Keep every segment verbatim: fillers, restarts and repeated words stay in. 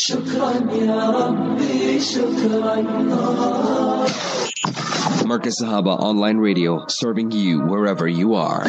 شكرا يا ربي شكرا. Marcus Sahaba Online Radio, serving you wherever you are.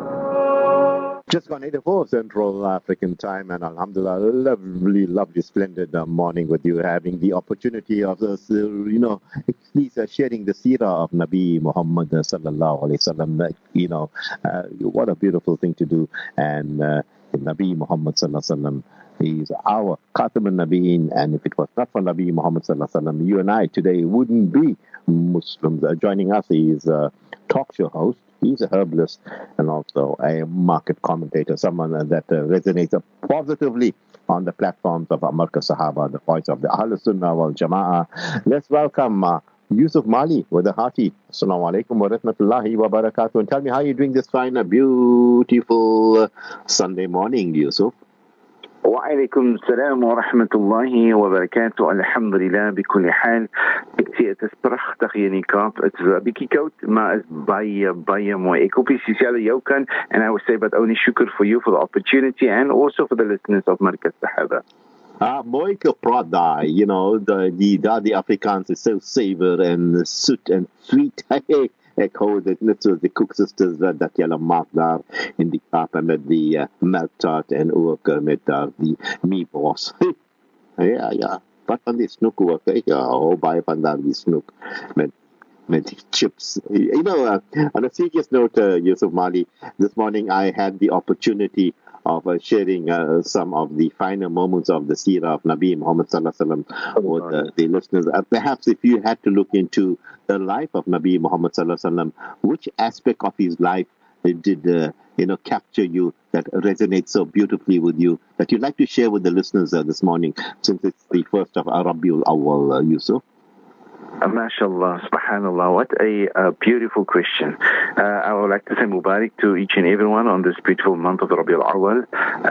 Just gone eighty-four Central African time, and alhamdulillah, lovely, lovely, splendid uh, morning with you, having the opportunity of this, uh, you know, please uh, sharing the seerah of Nabi Muhammad uh, sallallahu alaihi wasallam. Uh, you know, uh, what a beautiful thing to do. And uh, Nabi Muhammad sallallahu alaihi wasallam, he is our Khatam al-Nabiyyin, and if it was not for Nabi Muhammad sallallahu alaihi wasallam, you and I today wouldn't be Muslims. Uh, joining us, he is a talk show host. He's a herbalist and also a market commentator, someone that uh, resonates positively on the platforms of Marcus Sahaba, the voice of the Ahl Sunnah wal Jama'ah. Let's welcome uh, Yusuf Mali with a hearty Assalamu alaikum wa rahmatullahi wa barakatuh. And tell me how you're doing this fine, beautiful uh, Sunday morning, Yusuf. وعليكم السلام ورحمة الله وبركاته. Alhamdulillah, بكل حال. Ik zie het is prachtig hier in die Kaap. Het is een beetje koud, maar het is baie, baie mooi. Ik hoop je zelf jou kan. And I would say, but only shukr for you for the opportunity and also for the listeners of Marcus Sahaba. Ah, mooi gepraat, you know, the, the, the Afrikaans is so savor and soet and sweet. Ek hou dit net soos die koeksisters wat dat julle maak daar in die Kaap met die uh, melktart en ook uh, met daar die meatballs. ja, ja, wat van die snoek ook, ek hou baie van daar die snoek met met die chips. You know, uh, on a serious note, uh, Yusuf Mali, this morning I had the opportunity of uh, sharing uh, some of the finer moments of the seerah of Nabi Muhammad sallallahu alaihi wasallam with uh, the listeners. Uh, perhaps if you had to look into the life of Nabi Muhammad sallallahu alaihi wasallam, which aspect of his life did uh, you know capture you, that resonates so beautifully with you, that you'd like to share with the listeners uh, this morning, since it's the first of Rabiul Awwal, uh, Yusuf? MashaAllah, subhanallah, what a, a beautiful question. Uh, I would like to say Mubarak to each and everyone on this beautiful month of Rabiul Awwal.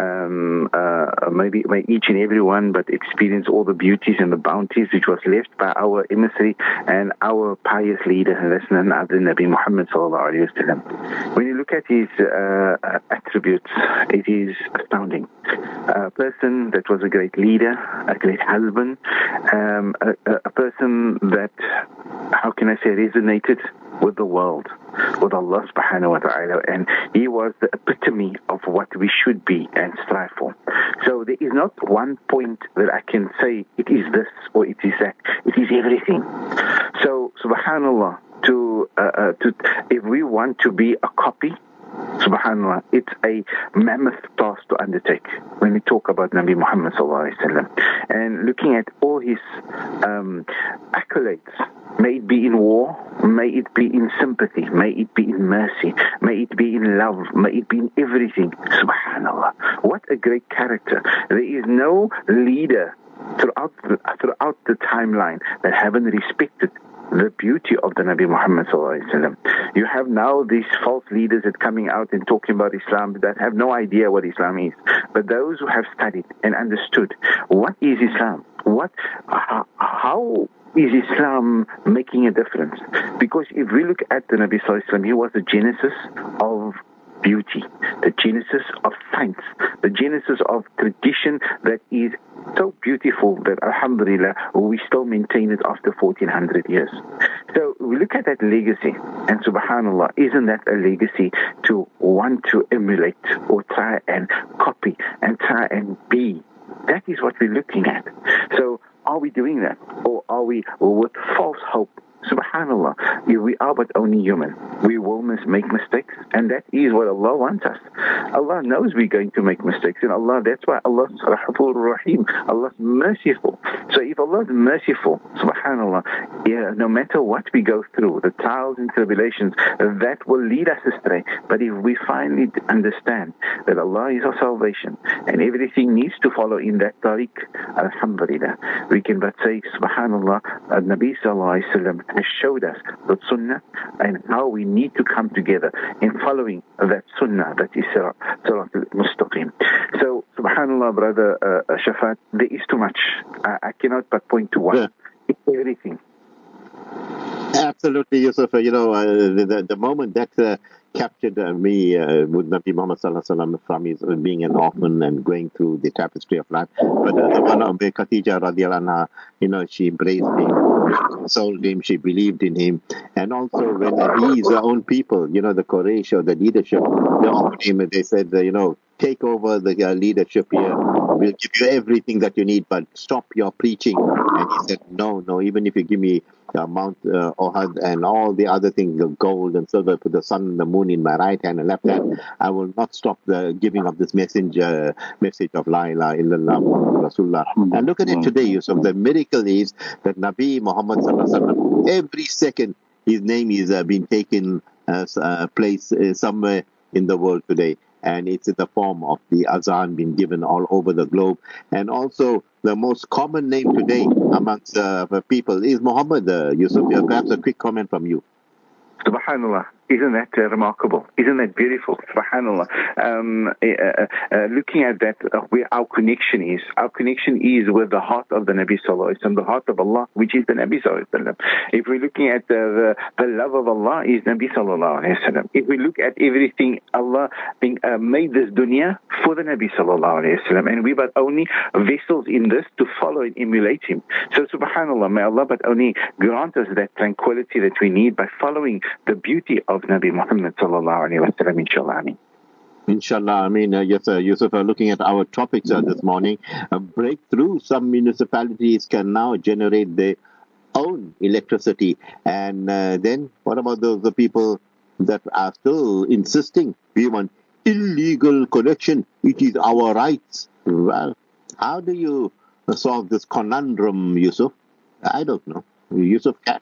Um, uh, maybe may each and everyone but experience all the beauties and the bounties which was left by our emissary and our pious leader, and that's none other than Nabi Muhammad sallallahu alaihi wasallam. When you look at his uh, attributes, it is astounding. A person that was a great leader, a great husband, um, a, a person that, how can I say, resonated with the world, with Allah subhanahu wa ta'ala, and he was the epitome of what we should be and strive for. So there is not one point that I can say it is this or it is that. It is everything. So subhanallah, to, uh, uh, to if we want to be a copy, subhanallah, it's a mammoth task to undertake when we talk about Nabi Muhammad sallallahu alaihi wasallam. And looking at all his um, accolades, may it be in war, may it be in sympathy, may it be in mercy, may it be in love, may it be in everything. Subhanallah, what a great character. There is no leader throughout the, throughout the timeline that haven't respected the beauty of the Nabi Muhammad sallallahu alaihi wasallam. You have now these false leaders that coming out and talking about Islam that have no idea what Islam is. But those who have studied and understood what is Islam, what, how, how is Islam making a difference? Because if we look at the Nabi sallallahu alaihi wasallam, he was the genesis of beauty, the genesis of science, the genesis of tradition that is so beautiful that alhamdulillah we still maintain it after fourteen hundred years. So we look at that legacy, and subhanallah, isn't that a legacy to want to emulate or try and copy and try and be? That is what we're looking at. So are we doing that, or are we with false hope? Subhanallah, we are but only human. We will make mistakes, and that is what Allah wants us. Allah knows we're going to make mistakes, and Allah, that's why Allah is Rahfur Rahim. Allah is merciful. So if Allah is merciful, subhanallah, yeah, no matter what we go through, the trials and tribulations, that will lead us astray. But if we finally understand that Allah is our salvation, and everything needs to follow in that tariq, alhamdulillah, we can but say, subhanallah, Nabi sallallahu alaihi wasallam has showed us the sunnah and how we need to come together in following that sunnah, that is Sirat al-Mustaqim. So, subhanallah, brother uh, Shafat, there is too much. I, I cannot but point to one. Yeah. It's everything. Absolutely, Yusuf. You know, uh, the, the moment that uh, captured uh, me uh, with Nabi Muhammad Sallallahu Alaihi Wasallam from his uh, being an orphan and going through the tapestry of life. But uh, the one of Khadija radiallahu anha, you know, she embraced him, she consoled him, she believed in him. And also when uh, his own people, you know, the Quraysh or the leadership, they offered him, they said, uh, you know, take over the uh, leadership here. We'll give you everything that you need, but stop your preaching. And he said, no, no, even if you give me uh, Mount uh, Ohad and all the other things, the gold and silver, put the sun and the moon in my right hand and left hand, I will not stop the giving of this messenger, message of La ilaha illallah Muhammad Rasulullah. And look at it today, Yusuf. The miracle is that Nabi Muhammad Sallallahu Alaihi Wasallam, every second, his name is uh, being taken as a place uh, somewhere in the world today. And it's in the form of the azan being given all over the globe. And also, the most common name today amongst uh, people is Muhammad. Uh, Yusuf, uh, perhaps a quick comment from you. Subhanallah. Isn't that uh, remarkable? Isn't that beautiful? Subhanallah. Um, uh, uh, looking at that, uh, where our connection is, our connection is with the heart of the Nabi Sallallahu Alaihi Wasallam, the heart of Allah, which is the Nabi Sallallahu Alaihi Wasallam. If we're looking at the, the, the love of Allah, is Nabi Sallallahu Alaihi Wasallam. If we look at everything, Allah being, uh, made this dunya for the Nabi Sallallahu Alaihi Wasallam, and we but only vessels in this to follow and emulate him. So Subhanallah, may Allah but only grant us that tranquility that we need by following the beauty of Nabi Muhammad sallallahu alaihi wasallam, inshallah. Ameen. Inshallah, I mean, uh, yes, uh, Yusuf, uh, looking at our topics uh, this morning, a breakthrough. Some municipalities can now generate their own electricity. And uh, then what about those the people that are still insisting we want illegal connection? It is our rights. Well, how do you solve this conundrum, Yusuf? I don't know. Yusuf can.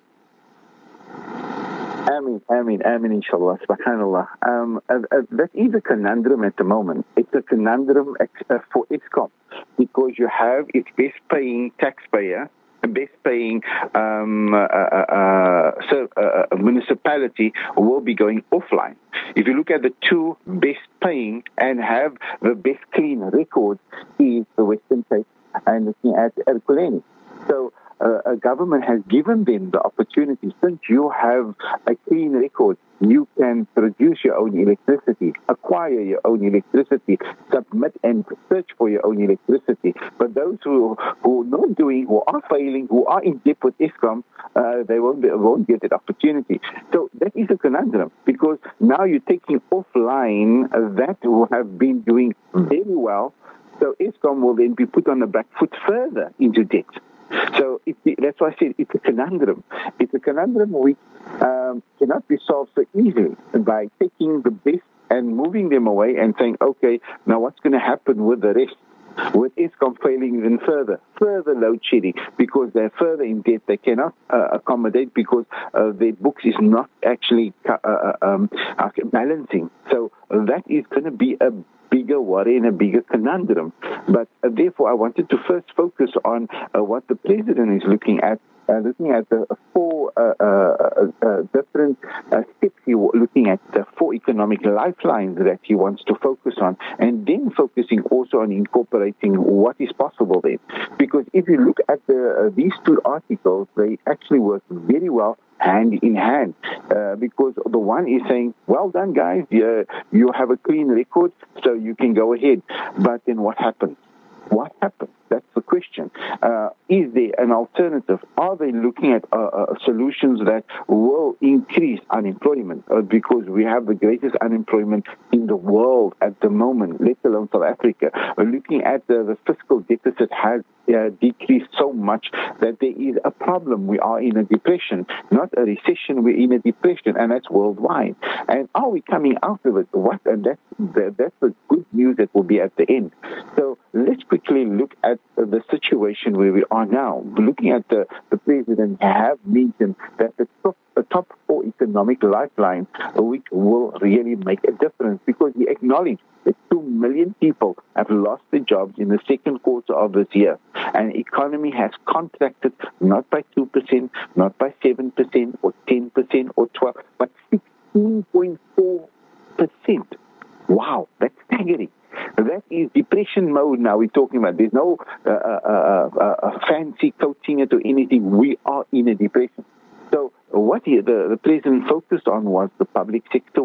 Ameen, Ameen, Ameen, inshallah, subhanallah. Um, uh, uh, that is a conundrum at the moment. It's a conundrum uh, for ISKCON, because you have its best paying taxpayer, best paying um, uh, uh, so, uh, municipality will be going offline. If you look at the two best paying and have the best clean records, is the Western Cape and looking at Ekurhuleni. So, Uh, a government has given them the opportunity. Since you have a clean record, you can produce your own electricity, acquire your own electricity, submit and search for your own electricity. But those who who are not doing, who are failing, who are in debt with ISKCON, uh, they won't be, won't get that opportunity. So that is a conundrum, because now you're taking offline that who have been doing very well. So ISKCON will then be put on the back foot further into debt. So it, that's why I said it's a conundrum. It's a conundrum which um, cannot be solved so easily by taking the best and moving them away and saying, okay, now what's going to happen with the rest? With ISKCON failing even further, further load shedding, because they're further in debt, they cannot uh, accommodate because uh, their books is not actually uh, um, balancing. So that is going to be a bigger worry and a bigger conundrum. But uh, therefore, I wanted to first focus on uh, what the president is looking at, uh, looking at the four uh, uh, uh, different uh, steps. He looking at the four economic lifelines that he wants to focus on, and then focusing also on incorporating what is possible there. Because if you look at the, uh, these two articles, they actually work very well hand in hand, uh, because the one is saying, well done guys, you, you have a clean record, so you can go ahead. But then what happens? What happens? That's the question. Uh, is there an alternative? Are they looking at uh, uh, solutions that will increase unemployment? Uh, because we have the greatest unemployment in the world at the moment, let alone South Africa. We're looking at the, the fiscal deficit has uh, decreased so much that there is a problem. We are in a depression, not a recession. We're in a depression, and that's worldwide. And are we coming out of it? What? And that's the, that's the good news that will be at the end. So let's quickly look at the situation where we are now. Looking at the, the president have mentioned that the top, the top four economic lifelines, which will really make a difference, because he acknowledged that two million people have lost their jobs in the second quarter of this year. And the economy has contracted not by two percent, not by seven percent or ten percent or twelve percent, but sixteen point four percent. Wow, that's staggering. That is depression mode now we're talking about. There's no uh, uh, uh, uh, fancy coating it or anything. We are in a depression. So what he, the, the president focused on was the public sector work.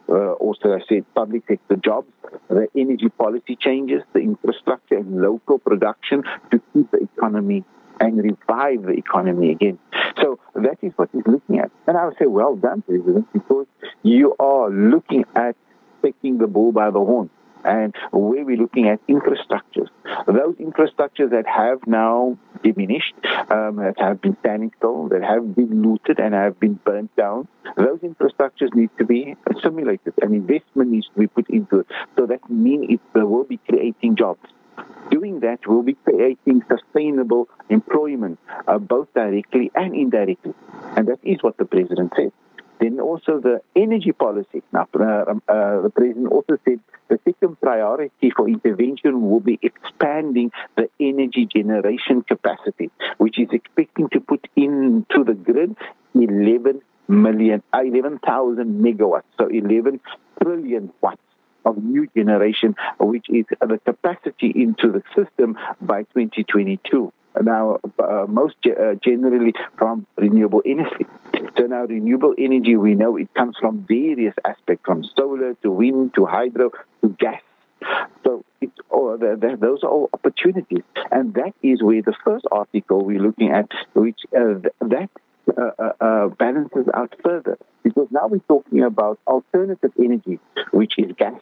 uh, also I said public sector jobs, the energy policy changes, the infrastructure and local production to keep the economy and revive the economy again. So that is what he's looking at. And I would say, well done, President, because you are looking at taking the bull by the horn. And where we're looking at infrastructures, those infrastructures that have now diminished, um, that have been standing still, that have been looted and have been burnt down, those infrastructures need to be assimilated and investment needs to be put into it. So that means it will be creating jobs. Doing that will be creating sustainable employment, uh, both directly and indirectly. And that is what the President said. Then also the energy policy. Now, uh, uh, the President also said the second priority for intervention will be expanding the energy generation capacity, which is expecting to put into the grid eleven million, eleven thousand megawatts, so eleven trillion watts of new generation, which is the capacity into the system by twenty twenty-two. Now, uh, most ge- uh, generally from renewable energy. So now renewable energy, we know it comes from various aspects, from solar to wind to hydro to gas. So it's all, the, the, those are all opportunities. And that is where the first article we're looking at, which uh, that uh, uh, uh, balances out further. Because now we're talking about alternative energy, which is gas.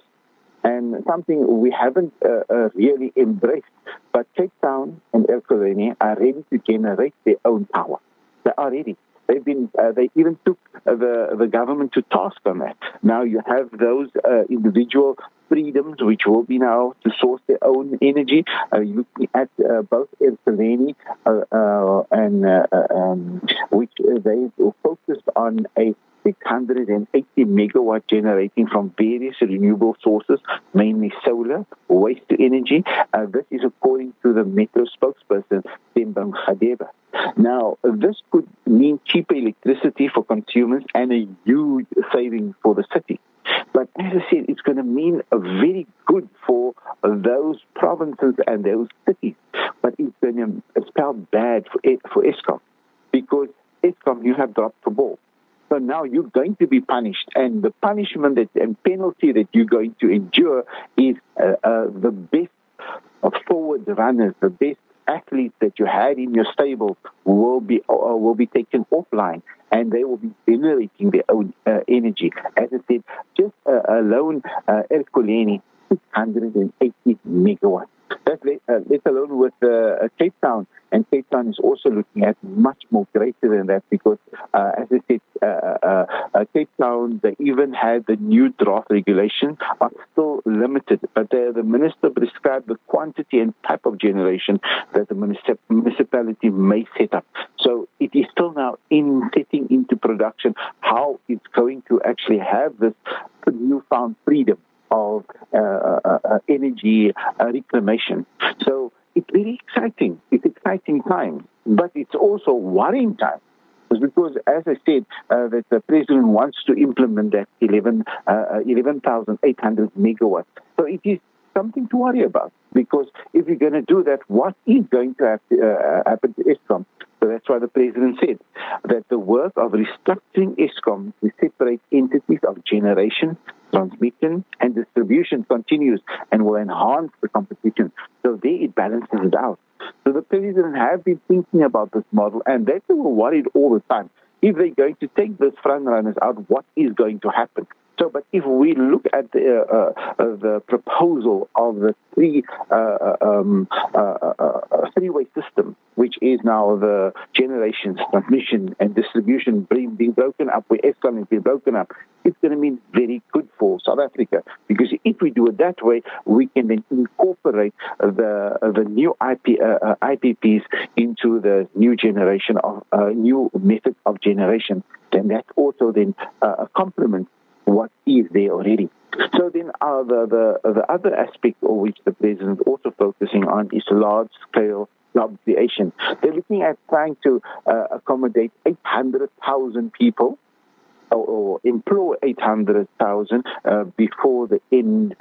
And something we haven't uh, uh, really embraced. But Cape Town and Ekurhuleni are ready to generate their own power. They are ready. They've been. Uh, they even took uh, the the government to task on that. Now you have those uh, individual freedoms, which will be now to source their own energy. Uh, looking at uh, both Ekurhuleni uh, uh, and uh, um, which uh, they focused on a six hundred eighty megawatt generating from various renewable sources, mainly solar, waste to energy. Uh, this is according to the Metro spokesperson, Thembang Khadeba. Now, this could mean cheaper electricity for consumers and a huge saving for the city. But as I said, it's going to mean a very good for those provinces and those cities. But it's going to spell bad for, for Eskom, because Eskom, you have dropped the ball. So now you're going to be punished, and the punishment that, and penalty that you're going to endure is uh, uh, the best of forward runners, the best athletes that you had in your stable will be uh, will be taken offline, and they will be generating their own uh, energy. As I said, just uh, alone, uh, Ekurhuleni, six hundred eighty megawatts. That let, uh, let alone with uh, Cape Town. And Cape Town is also looking at much more greater than that, because, uh, as I said, uh, uh, uh, Cape Town, they even had the new draft regulation, are still limited. But the, the minister prescribed the quantity and type of generation that the municip- municipality may set up. So it is still now in setting into production how it's going to actually have this newfound freedom of uh, uh, energy uh, reclamation. So it's very exciting. It's exciting times, but it's also worrying times. Because, as I said, uh, that the president wants to implement that eleven thousand eight hundred megawatts. So it is something to worry about. Because if you're going to do that, what is going to, have to uh, happen to Eskom? So that's why the president said that the work of restructuring Eskom to separate entities of generation, transmission, and distribution continues and will enhance the competition. So there it balances it out. So the president have been thinking about this model, and they were worried all the time. If they're going to take those front runners out, what is going to happen? So, but if we look at the, uh, uh, the proposal of the three uh, um, uh, uh, three-way system, which is now the generation, transmission, and distribution being, being broken up, where Eskom is being broken up, it's going to mean very good for South Africa. Because if we do it that way, we can then incorporate the uh, the new I P, uh, uh, I P Ps into the new generation of uh, new method of generation. Then that also then uh, complements what is there already. So then uh, the, the the other aspect of which the president is also focusing on is large-scale job creation. They're looking at trying to uh, accommodate eight hundred thousand people, or, or employ eight hundred thousand uh, before the end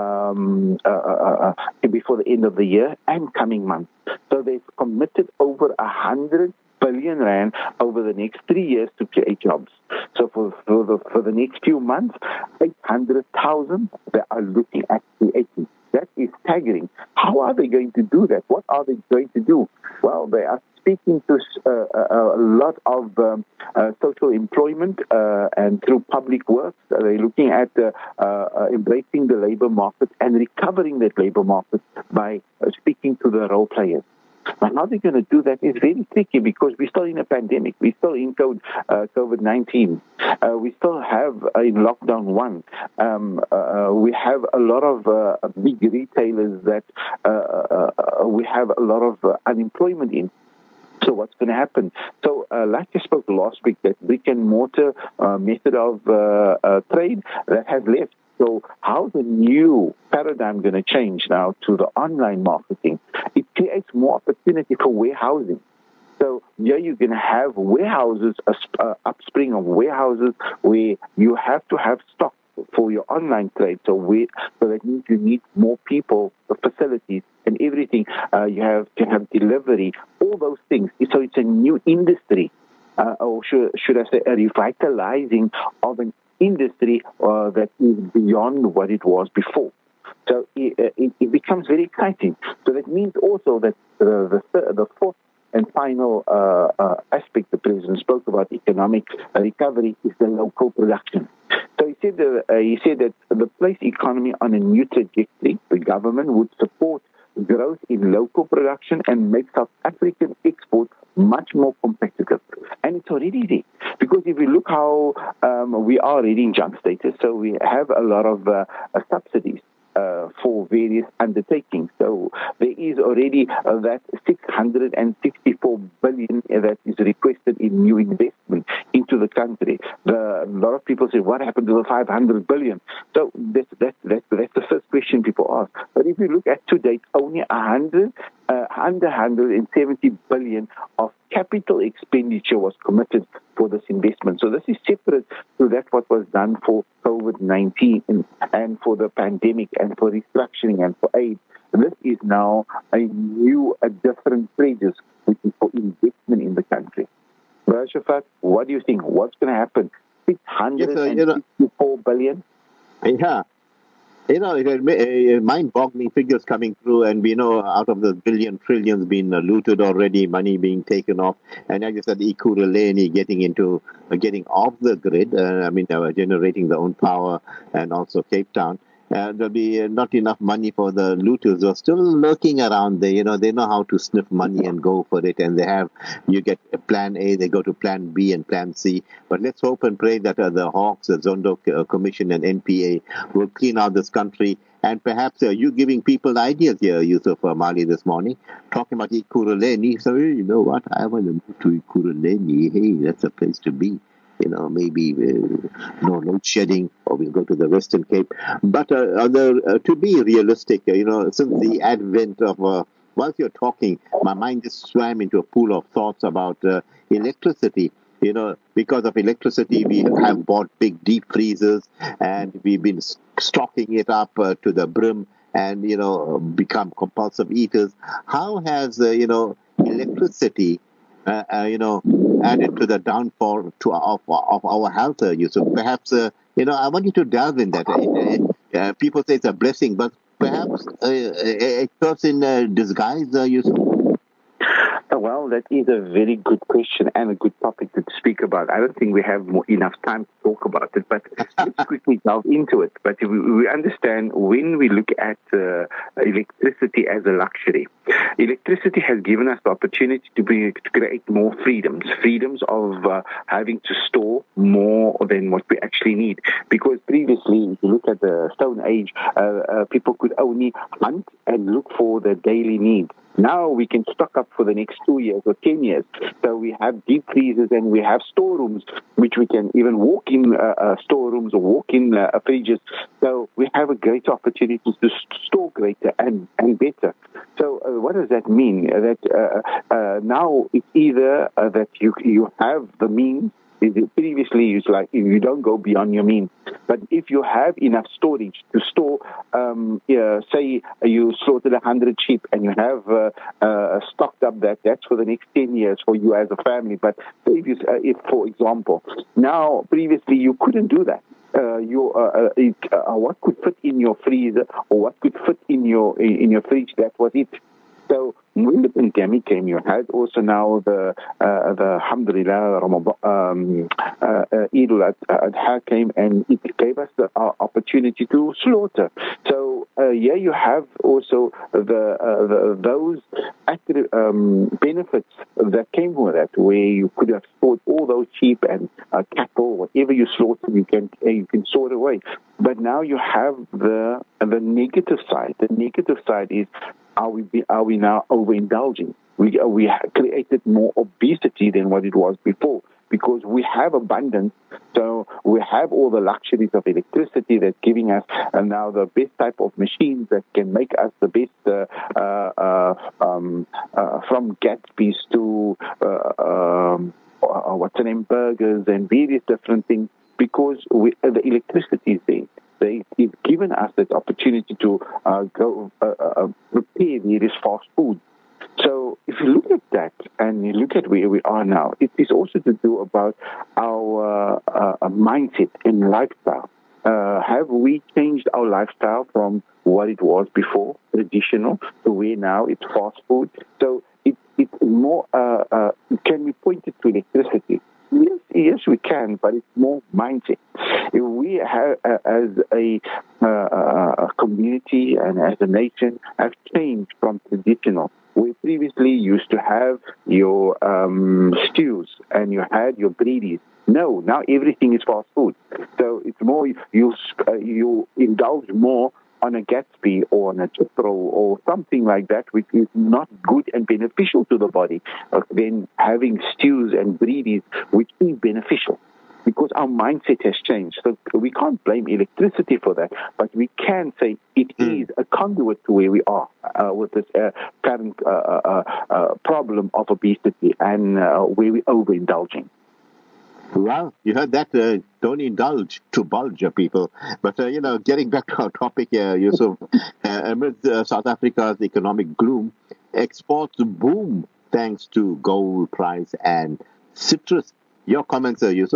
um, uh, uh, uh, before the end of the year and coming months. So they've committed over a hundred billion rand over the next three years to create jobs. So for, for, the, for the next few months, eight hundred thousand they are looking at creating. That is staggering. How are they going to do that? What are they going to do? Well, they are speaking to uh, a, a lot of um, uh, social employment uh, and through public works. They're looking at uh, uh, embracing the labor market and recovering that labor market by uh, speaking to the role players. But how they're going to do that is very tricky because we're still in a pandemic. We're still in COVID nineteen. Uh, we still have uh, in lockdown one. Um, uh, we have a lot of uh, big retailers that uh, uh, we have a lot of uh, unemployment in. So what's going to happen? So uh, like I spoke last week, that brick and mortar uh, method of uh, uh, trade that has left. So how's the new paradigm going to change now to the online marketing? It creates more opportunity for warehousing. So yeah, you're going to have warehouses, a uh, upspring of warehouses where you have to have stock for your online trade. So we, so that means you need more people, the facilities, and everything. Uh, you have to have delivery, all those things. So it's a new industry, uh, or should, should I say, a revitalizing of an industry uh, that is beyond what it was before. So it, it, it becomes very exciting. So that means also that uh, the the fourth and final uh, uh, aspect the President spoke about economic recovery is the local production. So he said that, uh, he said that the place economy on a new trajectory. The government would support growth in local production and make South African export much more competitive. And it's already there. Because if you look how um, we are already in junk status, so we have a lot of uh, uh, subsidies uh, for various undertakings. So there is already uh, that six hundred sixty-four billion that is requested in new investment into the country. The, a lot of people say, what happened to the five hundred billion? So that's, that's, that's, that's the first question people ask. But if you look at to date, only one hundred, uh, under one hundred seventy billion of capital expenditure was committed for this investment. So this is separate to that what was done for COVID nineteen and, and for the pandemic and for restructuring and for aid. This is now a new, a different stages, which is for investment in the country. Rashafat, what do you think? What's going to happen? six hundred sixty-four billion? Yeah. You know, it had mind-boggling figures coming through, and we know out of the billion, trillions being looted already, money being taken off, and like I said, Ekurhuleni getting into, uh, getting off the grid, uh, I mean, uh, generating their own power, and also Cape Town. Uh, there'll be uh, not enough money for the looters who are still lurking around there. You know, they know how to sniff money and go for it. And they have, you get plan A, they go to plan B and plan C. But let's hope and pray that uh, the Hawks, the Zondo uh, Commission and N P A will clean out this country. And perhaps uh, you giving people ideas here, Yusuf uh, Mali, this morning, talking about Ekurhuleni. So, hey, you know what, I want to move to Ekurhuleni. Hey, that's a place to be. You know, maybe uh, no load shedding, or we'll go to the Western Cape. But uh, other, uh, to be realistic, uh, you know, since the advent of, uh, whilst you're talking, my mind just swam into a pool of thoughts about uh, electricity. You know, because of electricity, we have bought big deep freezers, and we've been stocking it up uh, to the brim, and, you know, become compulsive eaters. How has, uh, you know, electricity Uh, uh, you know, added to the downfall to of, of our health uh, use. So perhaps, uh, you know, I want you to delve in that. Uh, uh, people say it's a blessing, but perhaps uh, a, a curse in uh, disguise, uh, use. Well, that is a very good question and a good topic to speak about. I don't think we have more, enough time to talk about it, but let's quickly delve into it. But we, we understand when we look at uh, electricity as a luxury, electricity has given us the opportunity to, be, to create more freedoms, freedoms of uh, having to store more than what we actually need. Because previously, if you look at the Stone Age, uh, uh, people could only hunt and look for their daily needs. Now we can stock up for the next two years or ten years. So we have deep freezers and we have storerooms, which we can even walk in uh, uh, storerooms or walk in uh, fridges. So we have a great opportunity to store greater and, and better. So uh, what does that mean? Uh, that uh, uh, now it's either uh, that you you have the means Previously, it's like you don't go beyond your means. But if you have enough storage to store, um, yeah, say you slaughtered a hundred sheep and you have uh, uh, stocked up that, that's for the next ten years for you as a family. But if, you, uh, if for example, now previously you couldn't do that. Uh, you, uh, uh, it, uh, what could fit in your freezer or what could fit in your in your fridge, that was it. So when the pandemic came, you had also now the uh, the Alhamdulillah Ramadan, um, uh, uh, Eid al-Adha came, and it gave us the uh, opportunity to slaughter. So uh, yeah, you have also the, uh, the those active, um, benefits that came with that, where you could have stored all those sheep and uh, cattle, whatever you slaughter, you can uh, you can store it away. But now you have the the negative side. The negative side is, Are we be, are we now overindulging? We we created more obesity than what it was before, because we have abundance. So we have all the luxuries of electricity that's giving us, and now the best type of machines that can make us the best, uh, uh, uh, um, uh, from Gatsby's to uh, um, uh, what's the name, burgers and various different things, because we, uh, the electricity is there. They've given us that opportunity to uh, go uh, uh, prepare various fast food. So if you look at that and you look at where we are now, it is also to do about our uh, uh, mindset and lifestyle. Uh, have we changed our lifestyle from what it was before, traditional, to where now it's fast food? So it, it's more, uh, uh, can we point it to electricity? Yes, yes, we can, but it's more mindset. If we have, uh, as a, uh, a community and as a nation, have changed from traditional. We previously used to have your um, stews and you had your breedies. No, now everything is fast food. So it's more, you, uh, you indulge more on a Gatsby or on a Chipro or something like that, which is not good and beneficial to the body, uh, than having stews and breedies, which is beneficial, because our mindset has changed. So we can't blame electricity for that, but we can say it mm. is a conduit to where we are uh, with this uh, current uh, uh, uh, problem of obesity and uh, where we're overindulging. Well, you heard that. Uh, don't indulge to bulge, people. But, uh, you know, getting back to our topic here, Yusuf, uh, amid uh, South Africa's economic gloom, exports boom thanks to gold price and citrus. Your comments, uh, Yusuf?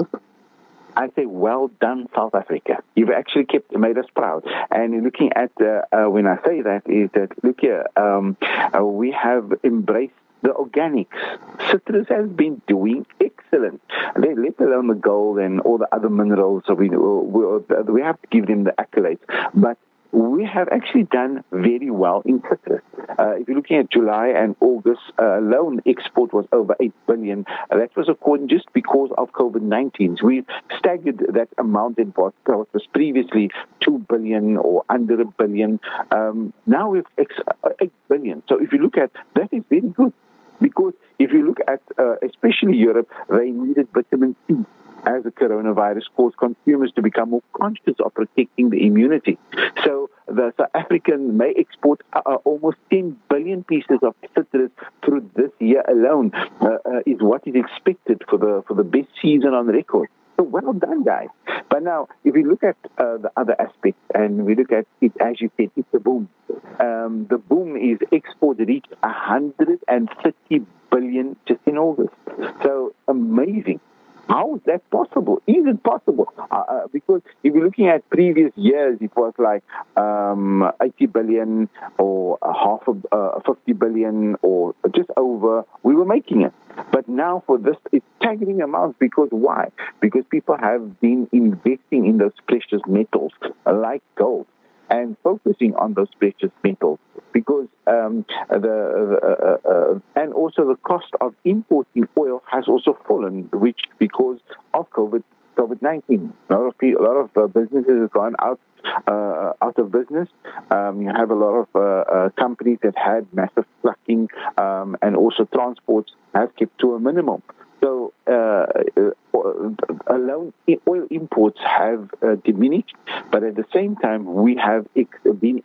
I say, well done, South Africa. You've actually kept made us proud. And looking at, uh, uh, when I say that, is that, look here, um, uh, we have embraced the organics. Citrus has been doing excellent. They, let alone the gold and all the other minerals. So we, we, we have to give them the accolades. But we have actually done very well in citrus. Uh, if you're looking at July and August uh, alone, export was over eight billion. Uh, that was according just because of COVID nineteen. So we staggered that amount in what was previously two billion or under a billion. Um, now we've ex- eight billion. So if you look at that, is very good. Because if you look at, uh, especially Europe, they needed vitamin C as the coronavirus caused consumers to become more conscious of protecting the immunity. So the South African may export uh, almost ten billion pieces of citrus through this year alone, uh, uh, is what is expected for the for the best season on record. So well done, guys. But now, if we look at uh, the other aspects, and we look at it, as you said, it's a boom. Um, the boom is export reached one hundred thirty billion just in August. So amazing. How is that possible? Is it possible? Uh, uh, because if you're looking at previous years, it was like um, eighty billion or half of uh, fifty billion or just over. We were making it. But now for this, it's staggering amounts. Because why? Because people have been investing in those precious metals like gold and focusing on those precious metals, because um, the uh, uh, and also the cost of importing oil has also fallen, which because of COVID COVID nineteen, a lot of people, a lot of uh, businesses have gone out uh, out of business. Um, you have a lot of uh, uh, companies that had massive trucking um, and also transports have kept to a minimum. So uh, uh, alone oil imports have uh, diminished, but at the same time we have ex- been ex-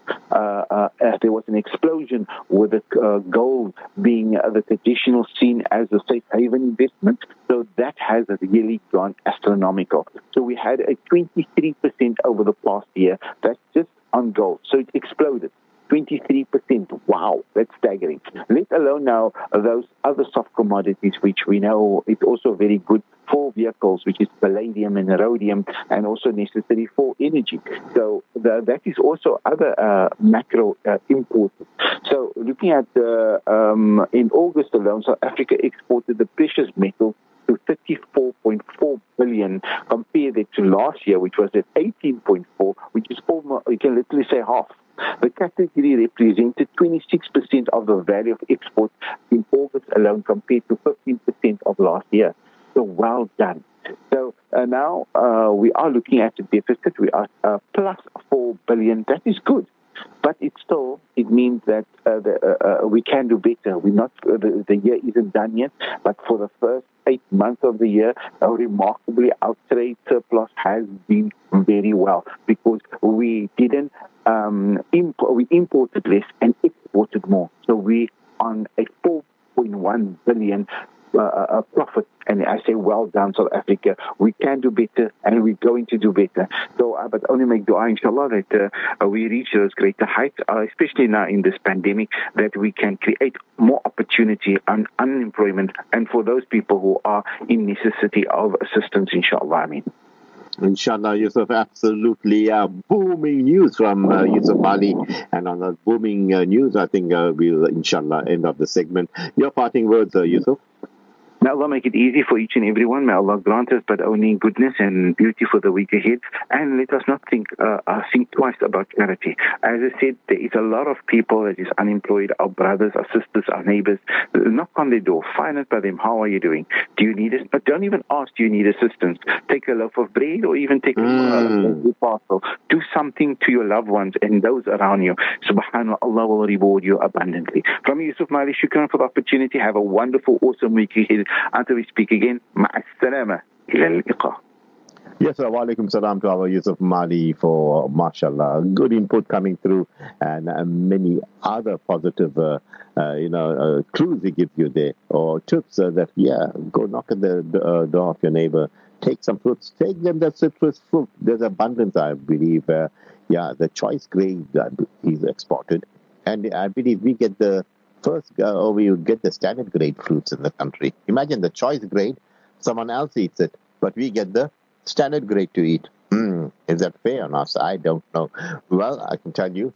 uh, uh, uh, there was an explosion with the uh, gold being uh, the traditional seen as a safe haven investment. So that has really gone astronomical. So we had a twenty-three percent over the past year. That's just on gold. So it exploded. twenty-three percent. Wow, that's staggering. Let alone now those other soft commodities, which we know is also very good for vehicles, which is palladium and rhodium, and also necessary for energy. So the, that is also other uh, macro uh, imports. So looking at the, um, in August alone, South Africa exported the precious metals to thirty-four point four billion, compared it to last year, which was at eighteen point four, which is almost, you can literally say half. The category represented twenty-six percent of the value of exports in August alone, compared to fifteen percent of last year. So well done. So uh, now uh, we are looking at a deficit. We are uh, plus four billion. That is good. But it still, it means that uh, the, uh, uh, we can do better. We're not, uh, the, the year isn't done yet, but for the first eight months of the year, uh, remarkably, our trade surplus has been very well, because we didn't, um, import, we imported less and exported more. So we on a four point one billion Uh, a profit, and I say well done, South Africa. We can do better, and we're going to do better. So, uh, but only make dua, inshallah, that uh, we reach those greater heights, uh, especially now in this pandemic, that we can create more opportunity and unemployment, and for those people who are in necessity of assistance, inshallah. I mean. Inshallah, Yusuf, absolutely uh, booming news from uh, Yusuf Ali. And on that booming uh, news, I think uh, we'll, inshallah, end of the segment. Your parting words, uh, Yusuf? May Allah make it easy for each and every one. May Allah grant us but only goodness and beauty for the week ahead. And let us not think uh, uh, think twice about charity. As I said, there is a lot of people that is unemployed, our brothers, our sisters, our neighbors. Knock on their door. Find out by them, how are you doing? Do you need us? But don't even ask, do you need assistance? Take a loaf of bread, or even take mm. a, a parcel. Do something to your loved ones and those around you. Subhanallah, Allah will reward you abundantly. From Yusuf Mali, shukran for the opportunity. Have a wonderful, awesome week ahead. Until we speak again, ma'as-salama, ila al-liqa. Yes, wa alaikum salam to our Yusuf Mali for, mashallah, good input coming through, and uh, many other positive, uh, uh, you know, uh, clues he gives you there, or tips uh, that, yeah, go knock at the uh, door of your neighbor, take some fruits, take them the citrus fruit. There's abundance, I believe. Uh, yeah, the choice grade uh, is exported, and I believe we get the First, uh, or we would get the standard grade fruits in the country. Imagine the choice grade, someone else eats it, but we get the standard grade to eat. Hmm, is that fair on us? I don't know. Well, I can tell you.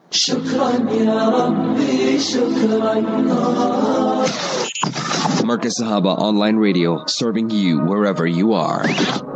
Marcus Sahaba Online Radio, serving you wherever you are.